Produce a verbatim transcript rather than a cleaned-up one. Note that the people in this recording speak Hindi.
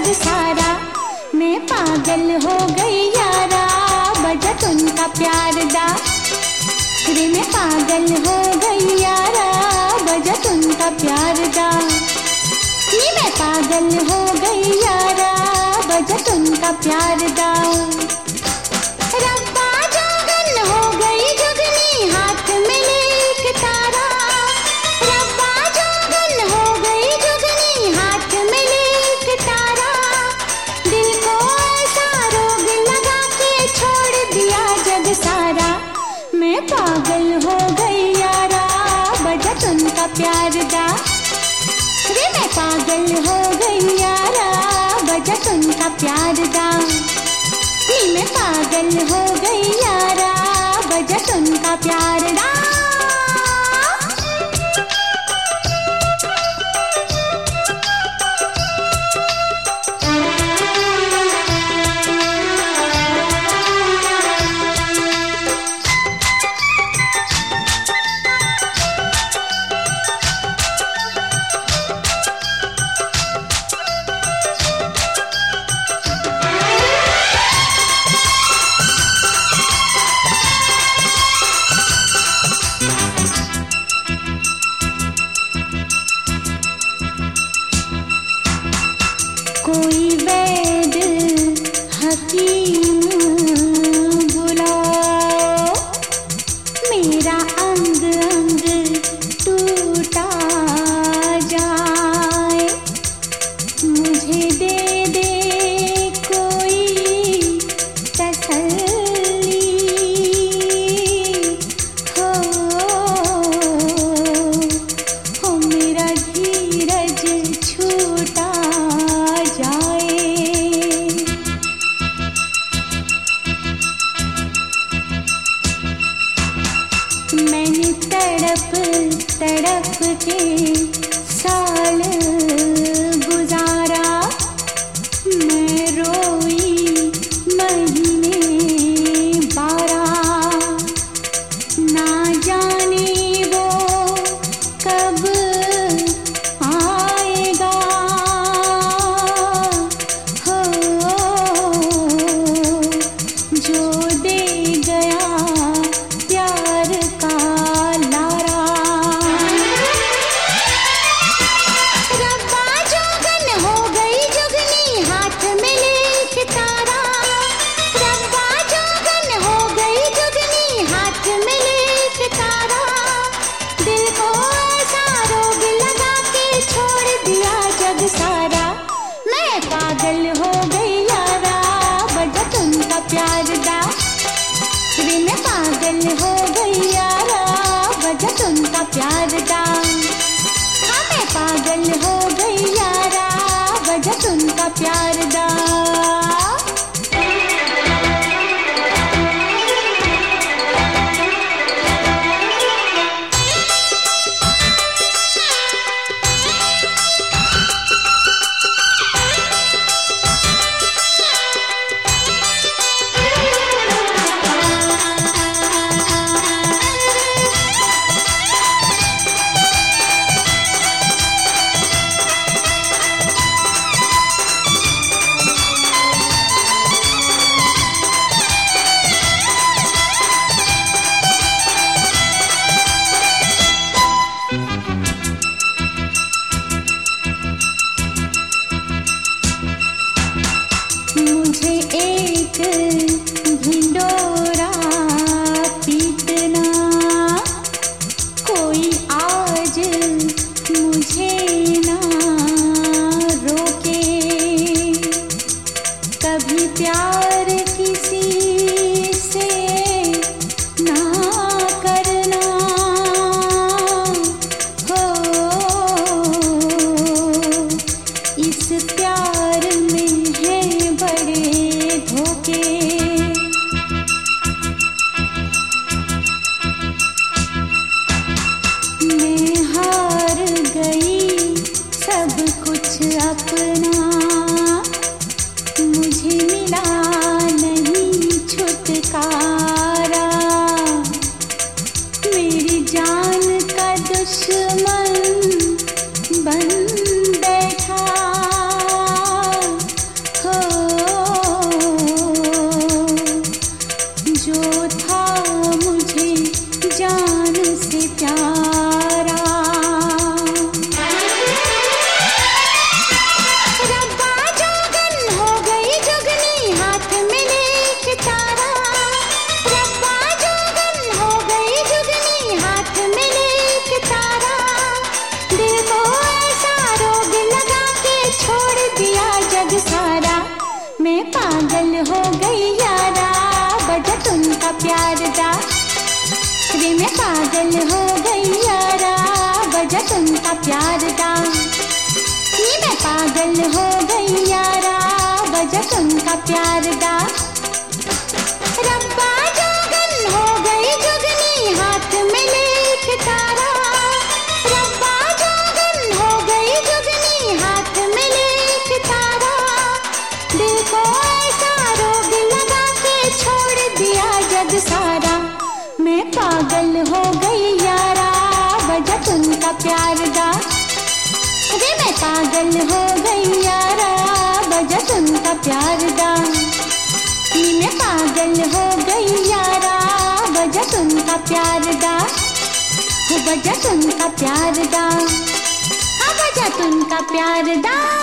जग सारा। मैं पागल हो गई यारा, बजत उनका प्यार दा। रे मैं पागल हो गई यारा, बजत उनका प्यार दा। नी मैं पागल हो गई यारा, बजत उनका प्यार दा। रब्बा जागन हो गई जुगनी, हाथ में एक तारा। रब्बा जागन हो गई जुगनी, हाथ में एक तारा। दिल को ऐसा रोग लगा के छोड़ दिया जग सारा। मैं पागल हो गई यारा, बजत उनका प्यार दा। रे मैं पागल हो गई यारा, बजत उनका प्यार दा। नी मैं पागल हो गई यारा, बजत उनका प्यार दा। कोई वैद हकीम बुलाओ, मेरा अंग अंग टूटा जाए। मुझे दे दे कोई तसल्ली, हो हो मेरा धीरज छूटा जाए। मैंने तड़प तड़प के साल गुजारा, मैं रोई महीने बारह। ना जाने वो कब आएगा, हो जो दे गया प्यार का लारा। रब्बा जोगन हो गई जुगनी, हाथ में एक तारा। रब्बा जोगन हो गई जुगनी, हाथ में एक तारा। दिल को ऐसा रोग लगा के छोड़ दिया जग सारा। मैं पागल हो गई यारा, बजत उनका प्यार दा। रे मैं पागल हो गई यारा, बजत उनका प्यार दा। हाँ मैं पागल हो गई यारा, बजत उनका प्यार दा। मुझे एक ढिंडोरा पीटना, कोई आज मुझे ना रोके। कभी प्यार किसी से ना करना, हो इस प्यार में है बड़े धोखे। मैं हार गई सब कुछ अपना, मुझे मिला पागल हो गई यारा बजत उनका प्यार दा। रे मैं पागल हो गई यारा बजत उनका प्यार दा। नी मैं पागल हो गई यारा बजत उनका प्यार दा। रब्बा जोगन हो गई जुगनी हाथ में लेक तारा। रब्बा जोगन हो गई जुगनी हाथ में लेक तारा। दिल को ऐसा रोग लगा के छोड़ दिया जग सारा। मैं पागल हो गई यारा बजत उनका प्यार दा। रे मैं पागल हो गई यारा बजत उनका प्यार दा। नी मैं पागल हो गई यारा बजत उनका प्यार दा। हो बजत उनका प्यार दा। हाँ बजत उनका प्यार दा।